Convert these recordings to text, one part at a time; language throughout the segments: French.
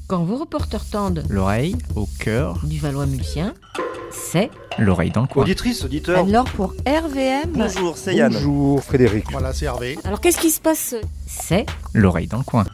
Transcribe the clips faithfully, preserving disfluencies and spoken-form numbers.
Quand vos reporters tendent l'oreille au cœur du Valois-Mulsien, c'est l'oreille dans le coin. Auditrice, auditeur. Alors pour R V M, Bonjour, c'est Yann. Bonjour Frédéric. Voilà, c'est Hervé. alors qu'est-ce qui se passe? C'est L'oreille dans le coin.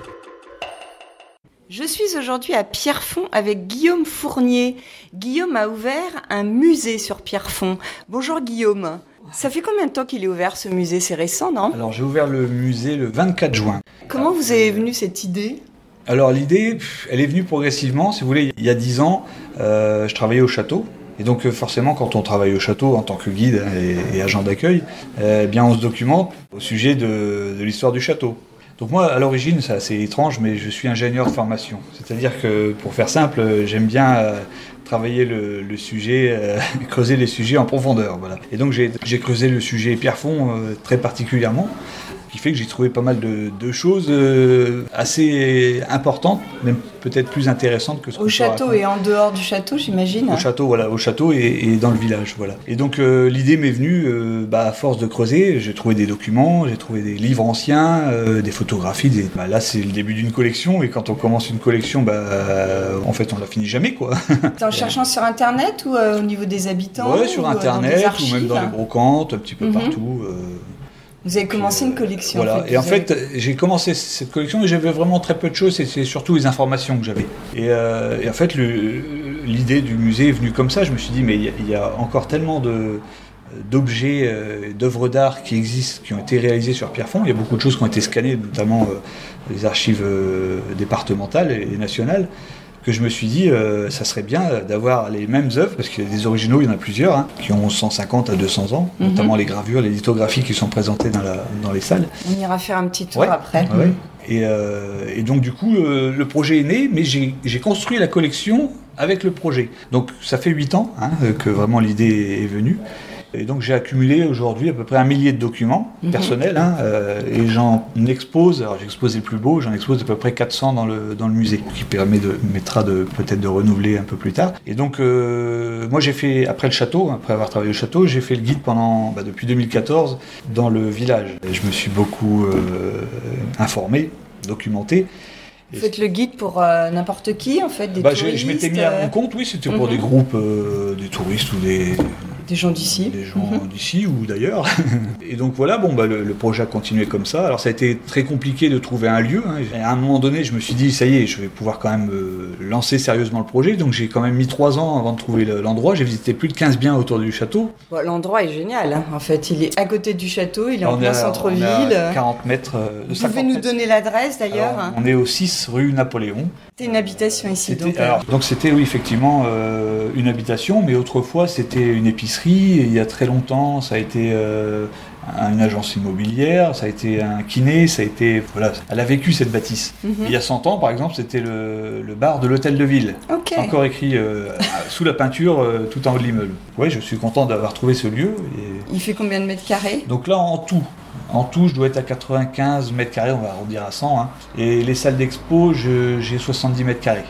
Je suis aujourd'hui à Pierrefonds avec Guillaume Fournier. Guillaume a ouvert un musée sur Pierrefonds. Bonjour Guillaume. Ça fait combien de temps qu'il est ouvert ce musée? C'est récent, non? Alors j'ai ouvert le musée le vingt-quatre juin. Comment vous avez venu cette idée? Alors l'idée, elle est venue progressivement. Si vous voulez, il y a dix ans, euh, je travaillais au château. Et donc forcément, quand on travaille au château en tant que guide et, et agent d'accueil, euh, eh bien on se documente au sujet de, de l'histoire du château. Donc moi, à l'origine, c'est assez étrange, mais je suis ingénieur de formation. C'est-à-dire que, pour faire simple, j'aime bien euh, travailler le, le sujet, euh, creuser les sujets en profondeur. Voilà. Et donc j'ai, j'ai creusé le sujet Pierrefonds euh, très particulièrement, ce qui fait que j'ai trouvé pas mal de, de choses euh, assez importantes, même peut-être plus intéressantes que ce que Au château et en dehors du château, j'imagine. Au château, voilà, au château et, et dans le village, voilà. Et donc euh, l'idée m'est venue, euh, bah, à force de creuser, j'ai trouvé des documents, j'ai trouvé des livres anciens, euh, des photographies. Des... Bah, là, c'est le début d'une collection, et quand on commence une collection, bah, euh, en fait, on la finit jamais, quoi. C'est en cherchant sur Internet ou euh, au niveau des habitants? Ouais, sur ou, euh, Internet, archives, ou même dans les brocantes, un petit peu mm-hmm. partout. Euh... Vous avez commencé une collection. Voilà. En fait, et en avez... fait, j'ai commencé cette collection et j'avais vraiment très peu de choses, et c'est surtout les informations que j'avais. Et, euh, et en fait, le, l'idée du musée est venue comme ça. Je me suis dit, mais il y, y a encore tellement de, d'objets, euh, d'œuvres d'art qui existent, qui ont été réalisées sur Pierrefonds. Il y a beaucoup de choses qui ont été scannées, notamment euh, les archives euh, départementales et nationales, que je me suis dit, euh, ça serait bien d'avoir les mêmes œuvres, parce qu'il y a des originaux, il y en a plusieurs, hein, qui ont cent cinquante à deux cents ans, mm-hmm. notamment les gravures, les lithographies qui sont présentées dans, la, dans les salles. On ira faire un petit tour ouais, après. Ouais, ouais. Et, euh, et donc du coup, euh, le projet est né, mais j'ai, j'ai construit la collection avec le projet. Donc ça fait huit ans hein, que vraiment l'idée est venue. Et donc j'ai accumulé aujourd'hui à peu près un millier de documents mmh. personnels, hein, euh, et j'en expose, alors j'expose les plus beaux, j'en expose à peu près quatre cents dans le, dans le musée, qui permet de, mettra de, peut-être de renouveler un peu plus tard. Et donc euh, moi j'ai fait, après le château, après avoir travaillé au château, j'ai fait le guide pendant, bah, depuis deux mille quatorze dans le village. Et je me suis beaucoup euh, informé, documenté. Vous faites le guide pour euh, n'importe qui, en fait, des bah, touristes? Je m'étais mis à mon compte, oui, c'était pour mmh. des groupes, euh, des touristes ou des... Des gens d'ici. Des gens mmh. d'ici ou d'ailleurs. Et donc voilà, bon, bah, le, le projet a continué comme ça. Alors ça a été très compliqué de trouver un lieu. Hein. Et à un moment donné, je me suis dit, ça y est, je vais pouvoir quand même euh, lancer sérieusement le projet. Donc j'ai quand même mis trois ans avant de trouver le, l'endroit. J'ai visité plus de quinze biens autour du château. Bon, l'endroit est génial, hein. En fait. Il est à côté du château, il est on en plein centre-ville. quarante mètres. Euh, Vous pouvez nous donner l'adresse d'ailleurs? Alors, on est au six rue Napoléon. C'était une habitation ici. C'était, donc, alors, donc c'était oui, effectivement euh, une habitation, mais autrefois c'était une épicerie. Et il y a très longtemps, ça a été euh, une agence immobilière, ça a été un kiné, ça a été voilà, elle a vécu cette bâtisse. Mm-hmm. Il y a cent ans, par exemple, c'était le, le bar de l'hôtel de ville. Okay. C'est encore écrit euh, sous la peinture, euh, tout en haut de l'immeuble. Ouais, je suis content d'avoir trouvé ce lieu. Et... Il fait combien de mètres carrés? Donc là, en tout. En tout, je dois être à quatre-vingt-quinze mètres carrés, on va arrondir à cent. Hein. Et les salles d'expo, je, j'ai soixante-dix mètres carrés.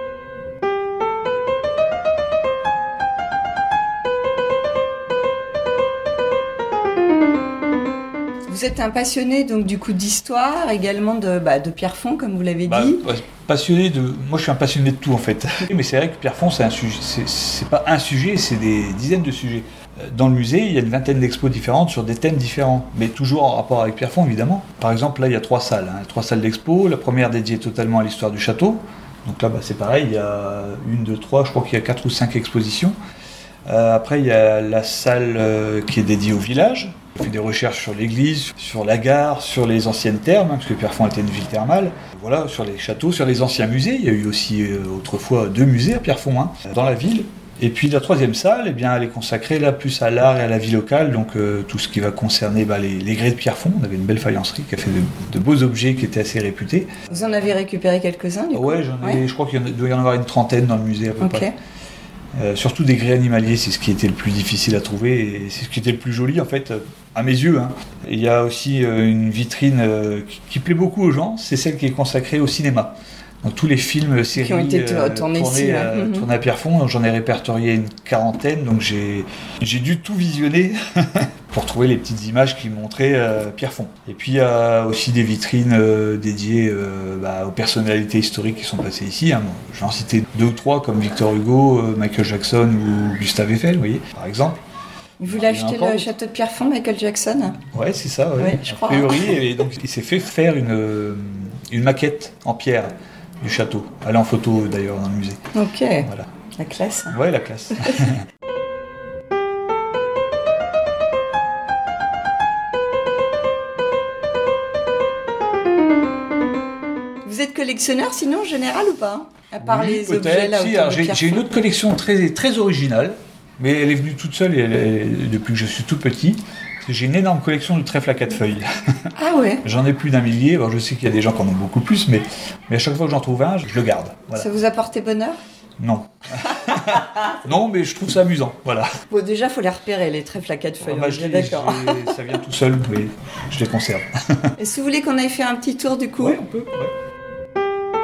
Vous êtes un passionné donc du coup d'histoire, également de, bah, de Pierrefonds, comme vous l'avez bah, dit. Passionné de, moi je suis un passionné de tout en fait. Mais c'est vrai que Pierrefonds, c'est un sujet, c'est, c'est pas un sujet, c'est des dizaines de sujets. Dans le musée, il y a une vingtaine d'expos différentes sur des thèmes différents, mais toujours en rapport avec Pierrefonds évidemment. Par exemple, là il y a trois salles, hein, trois salles d'expo. La première dédiée totalement à l'histoire du château. Donc là, bah, c'est pareil, il y a une, deux, trois, je crois qu'il y a quatre ou cinq expositions. Euh, après, il y a la salle euh, qui est dédiée au village. J'ai fait des recherches sur l'église, sur la gare, sur les anciennes thermes, hein, parce que Pierrefonds était une ville thermale. Voilà, sur les châteaux, sur les anciens musées. Il y a eu aussi euh, autrefois deux musées à Pierrefonds, hein, dans la ville. Et puis la troisième salle, eh bien, elle est consacrée là plus à l'art et à la vie locale, donc euh, tout ce qui va concerner bah, les, les grès de Pierrefonds. On avait une belle faïencerie qui a fait de, de beaux objets qui étaient assez réputés. Vous en avez récupéré quelques-uns du coup? Ouais, j'en ai, ouais. Je crois qu'il y en a, doit y en avoir une trentaine dans le musée à peu okay. près. Euh, surtout des grès animaliers, c'est ce qui était le plus difficile à trouver et c'est ce qui était le plus joli en fait, à mes yeux. Hein. Il y a aussi euh, une vitrine euh, qui, qui plaît beaucoup aux gens, c'est celle qui est consacrée au cinéma. Donc tous les films, séries qui ont été euh, tournés, tournés, ici, euh, ouais. tournés à Pierrefonds, j'en ai répertorié une quarantaine, donc j'ai, j'ai dû tout visionner pour trouver les petites images qui montraient euh, Pierrefonds. Et puis il y a aussi des vitrines euh, dédiées euh, bah, aux personnalités historiques qui sont passées ici. Hein. Bon, je vais en citer deux ou trois, comme Victor Hugo, euh, Michael Jackson ou Gustave Eiffel, vous voyez, par exemple. Il voulait acheter encore le château de Pierrefonds, Michael Jackson. Ouais, c'est ça, ouais. Ouais, je a crois. priori, et donc il s'est fait faire une, une maquette en pierre du château. Elle est en photo d'ailleurs dans le musée. Ok, Voilà. la classe. Ouais, la classe. Vous êtes collectionneur sinon en général ou pas? À part Oui, les peut-être. objets là Si, autour alors, de j'ai, Pierrefonds. j'ai une autre collection très, très originale, mais elle est venue toute seule et elle est- depuis que je suis tout petit. J'ai une énorme collection de trèfles à quatre feuilles. Ah ouais. J'en ai plus d'un millier. Bon, je sais qu'il y a des gens qui en ont beaucoup plus, mais, mais à chaque fois que j'en trouve un, je le garde. Voilà. Ça vous a porté bonheur? Non. Non, mais je trouve ça amusant. Voilà. Bon, déjà, faut les repérer, les trèfles à quatre feuilles. Ah bah, on je est les- d'accord. je les- ça vient tout seul, oui. Je les conserve. Est-ce que vous voulez qu'on aille faire un petit tour du coup? Ouais, on peut. Ouais.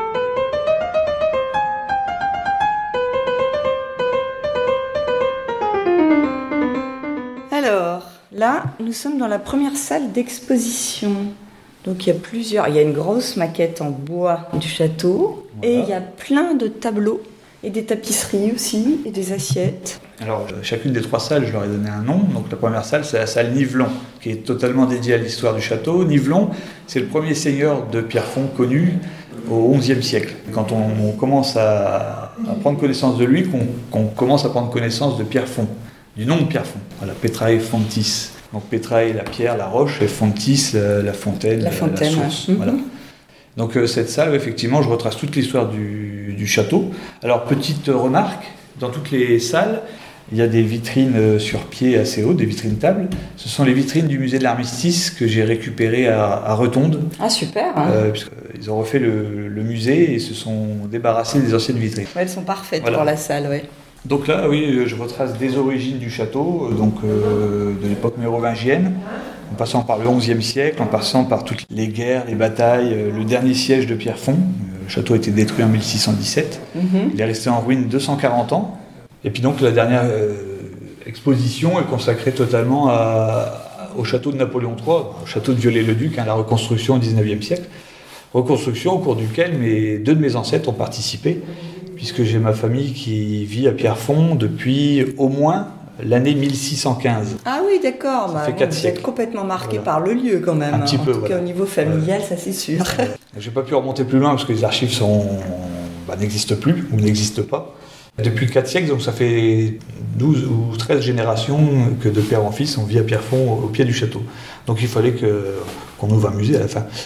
Alors, là, nous sommes dans la première salle d'exposition. Donc, il y a plusieurs. Il y a une grosse maquette en bois du château. Voilà. Et il y a plein de tableaux. Et des tapisseries aussi. Et des assiettes. Alors, euh, chacune des trois salles, je leur ai donné un nom. Donc, la première salle, c'est la salle Nivelon, qui est totalement dédiée à l'histoire du château. Nivelon, c'est le premier seigneur de Pierrefonds connu au onzième siècle. Quand on, on commence à, à prendre connaissance de lui, qu'on, qu'on commence à prendre connaissance de Pierrefonds, du nom de Pierrefonds. Voilà, Petrae Fontis. Donc, Petrae, la pierre, la roche, et Fontis, la, la fontaine, La fontaine, la source. ouais. Voilà. Donc, euh, cette salle, effectivement, je retrace toute l'histoire du, du château. Alors, petite remarque, dans toutes les salles, il y a des vitrines euh, sur pied assez hautes, des vitrines tables. Ce sont les vitrines du musée de l'Armistice que j'ai récupérées à, à Retonde. Ah, super hein. Euh, puisqu'ils ont refait le, le musée et se sont débarrassés des anciennes vitrines. Ouais, elles sont parfaites Voilà. pour la salle, ouais. Donc là, oui, je retrace des origines du château, donc euh, de l'époque mérovingienne, en passant par le onzième siècle, en passant par toutes les guerres, les batailles, euh, le dernier siège de Pierrefonds. Le château a été détruit en mille six cent dix-sept. Mhm. Il est resté en ruine deux cent quarante ans. Et puis donc la dernière euh, exposition est consacrée totalement à, au château de Napoléon trois, au château de Viollet-le-Duc, hein, la reconstruction au dix-neuvième siècle. Reconstruction au cours duquel mes, deux de mes ancêtres ont participé, puisque j'ai ma famille qui vit à Pierrefonds depuis au moins l'année mille six cent quinze. Ah oui, d'accord. Ça Bah, fait bon, quatre vous siècles. êtes complètement marqué Voilà. par le lieu quand même. Un hein. petit en peu, tout cas voilà. au niveau familial, ça c'est sûr. J'ai pas pu remonter plus loin parce que les archives sont, bah, n'existent plus ou n'existent pas. Depuis quatre siècles, donc ça fait douze ou treize générations que de père en fils on vit à Pierrefonds au pied du château. Donc il fallait que, qu'on ouvre un musée à la fin.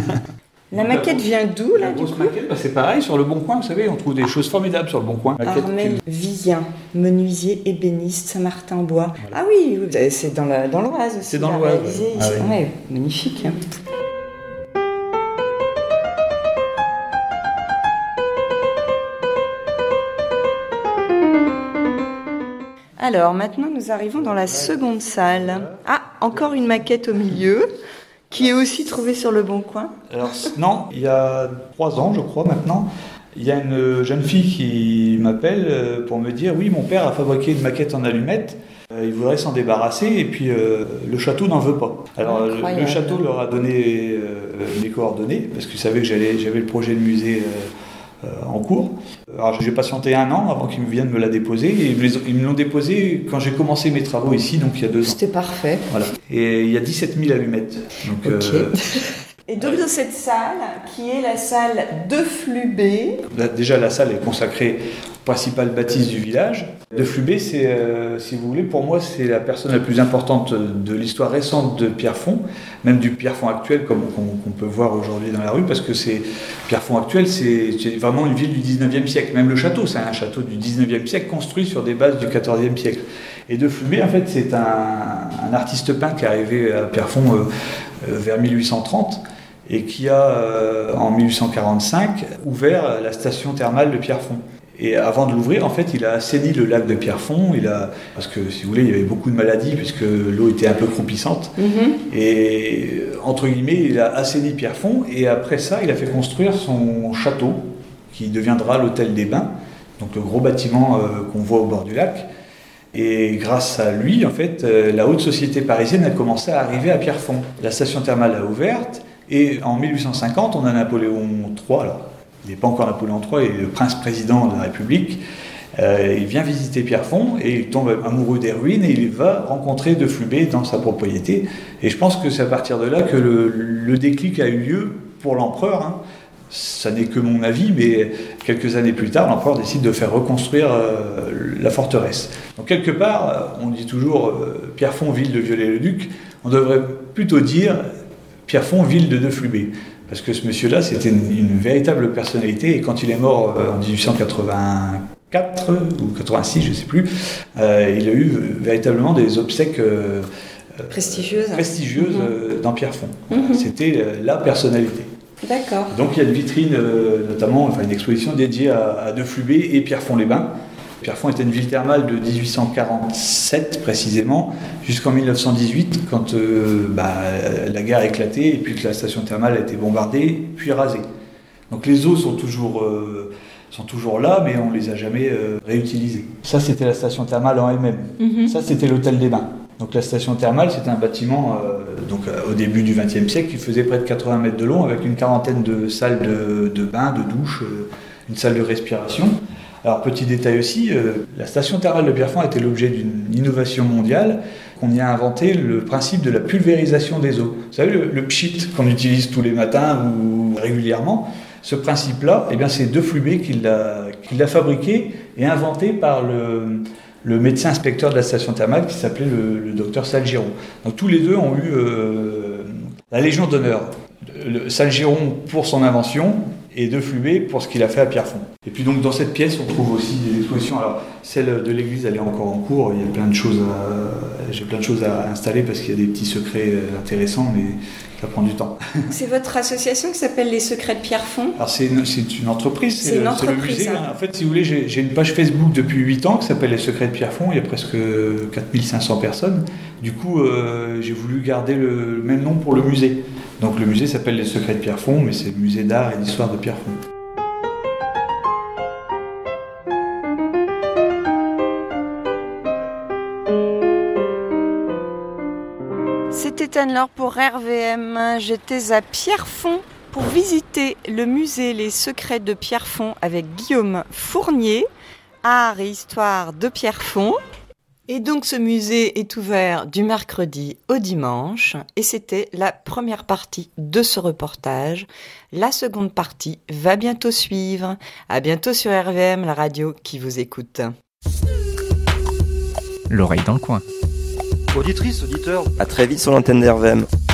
La maquette vient d'où là La du grosse coup? maquette, bah, c'est pareil sur le Bon Coin, vous savez, on trouve des choses formidables sur le Bon Coin. Maquette Armel qui- Vizien, menuisier ébéniste Saint-Martin-Bois. Voilà. Ah oui, oui, c'est dans la- dans l'Oise aussi. C'est dans la l'Oise, réalisée ouais. ici. Ah ouais. Ouais, magnifique. hein. Alors maintenant nous arrivons dans la seconde salle. Ah, encore une maquette au milieu qui est aussi trouvée sur le Bon Coin. Alors, non, il y a trois ans, je crois, maintenant, il y a une jeune fille qui m'appelle euh, pour me dire « Oui, mon père a fabriqué une maquette en allumettes, euh, il voudrait s'en débarrasser et puis euh, le château n'en veut pas. » Alors, le, Incroyable. le château leur a donné euh, mes coordonnées parce qu'ils savaient que j'allais, j'avais le projet de musée euh, euh, en cours. Alors, j'ai patienté un an avant qu'ils me viennent me la déposer et ils me, les ont- ils me l'ont déposée quand j'ai commencé mes travaux ici, donc il y a deux ans. C'était parfait. Voilà. Et il y a dix-sept mille allumettes. Donc, Ok. euh, Et donc dans cette salle, qui est la salle de Flubé, Là, déjà, la salle est consacrée aux principales bâtisses du village. De Flubé, c'est, euh, si vous voulez, pour moi, c'est la personne la plus importante de l'histoire récente de Pierrefonds, même du Pierrefonds actuel, comme qu'on, qu'on peut voir aujourd'hui dans la rue, parce que c'est Pierrefonds actuel, c'est, c'est vraiment une ville du dix-neuvième siècle. Même le château, c'est un château du dix-neuvième siècle construit sur des bases du quatorzième siècle. Et De Flubé, en fait, c'est un, un artiste peintre qui est arrivé à Pierrefonds euh, euh, vers mille huit cent trente. Et qui a, euh, en mille huit cent quarante-cinq, ouvert la station thermale de Pierrefonds. Et avant de l'ouvrir, en fait, il a assaini le lac de Pierrefonds, il a, parce que, si vous voulez, il y avait beaucoup de maladies, puisque l'eau était un peu croupissante. mm-hmm. Et, entre guillemets, il a assaini Pierrefonds, et après ça, il a fait construire son château, qui deviendra l'hôtel des Bains, donc le gros bâtiment euh, qu'on voit au bord du lac. Et grâce à lui, en fait, euh, la haute société parisienne a commencé à arriver à Pierrefonds. La station thermale a ouvert, et en mille huit cent cinquante, on a Napoléon trois, alors il n'est pas encore Napoléon trois, il est le prince-président de la République. Euh, il vient visiter Pierrefonds et il tombe amoureux des ruines et il va rencontrer De Flubé dans sa propriété. Et je pense que c'est à partir de là que le, le déclic a eu lieu pour l'empereur. Hein. Ça n'est que mon avis, mais quelques années plus tard, l'empereur décide de faire reconstruire euh, la forteresse. Donc quelque part, on dit toujours euh, Pierrefonds, ville de Viollet-le-Duc. On devrait plutôt dire Pierrefonds, ville de De Flubé. Parce que ce monsieur-là, c'était une, une véritable personnalité. Et quand il est mort euh, en dix-huit cent quatre-vingt-quatre ou quatre-vingt-six, je ne sais plus, euh, il a eu véritablement des obsèques euh, prestigieuses, prestigieuses mmh. euh, dans Pierrefonds. Mmh. C'était euh, la personnalité. D'accord. Donc il y a une vitrine, euh, notamment, enfin une exposition dédiée à, à De Flubé et Pierrefonds-les-Bains. Pierrefonds était une ville thermale de dix-huit cent quarante-sept précisément, jusqu'en mille neuf cent dix-huit, quand euh, bah, la guerre a éclaté et puis que la station thermale a été bombardée, puis rasée. Donc les eaux sont toujours, euh, sont toujours là, mais on ne les a jamais euh, réutilisées. Ça, c'était la station thermale en elle-même. Mm-hmm. Ça, c'était l'hôtel des Bains. Donc la station thermale, c'était un bâtiment euh, donc, euh, au début du vingtième siècle qui faisait près de quatre-vingts mètres de long, avec une quarantaine de salles de, de bains, de douches, euh, une salle de respiration. Alors, petit détail aussi, euh, la station thermale de Pierrefonds était l'objet d'une innovation mondiale. On y a inventé le principe de la pulvérisation des eaux. Vous savez, le, le pchit qu'on utilise tous les matins ou régulièrement, ce principe-là, eh bien, c'est De Flubé qui l'a, qui l'a fabriqué et inventé par le, le médecin inspecteur de la station thermale qui s'appelait le, le docteur Salgiron. Donc, tous les deux ont eu euh, la Légion d'honneur. Le, Salgiron pour son invention, et De Flubé pour ce qu'il a fait à Pierrefonds. Et puis donc dans cette pièce, on trouve aussi des expositions. Alors celle de l'église, elle est encore en cours. Il y a plein de choses à, j'ai plein de choses à installer parce qu'il y a des petits secrets intéressants, mais ça prend du temps. C'est votre association qui s'appelle Les Secrets de Pierrefonds. Alors c'est une, c'est une entreprise, c'est, c'est, une le, entreprise, c'est le musée. hein. En fait, si vous voulez, j'ai, j'ai une page Facebook depuis huit ans qui s'appelle Les Secrets de Pierrefonds. Il y a presque quatre mille cinq cents personnes. Du coup, euh, j'ai voulu garder le même nom pour le musée. Donc le musée s'appelle Les Secrets de Pierrefonds, mais c'est le musée d'art et d'histoire de Pierrefonds. C'était Anne-Laure pour R V M. J'étais à Pierrefonds pour visiter le musée Les Secrets de Pierrefonds avec Guillaume Fournier, art et histoire de Pierrefonds. Et donc ce musée est ouvert du mercredi au dimanche et c'était la première partie de ce reportage. La seconde partie va bientôt suivre. À bientôt sur R V M, la radio qui vous écoute. L'oreille dans le coin. Auditrice, auditeur, à très vite sur l'antenne de R V M.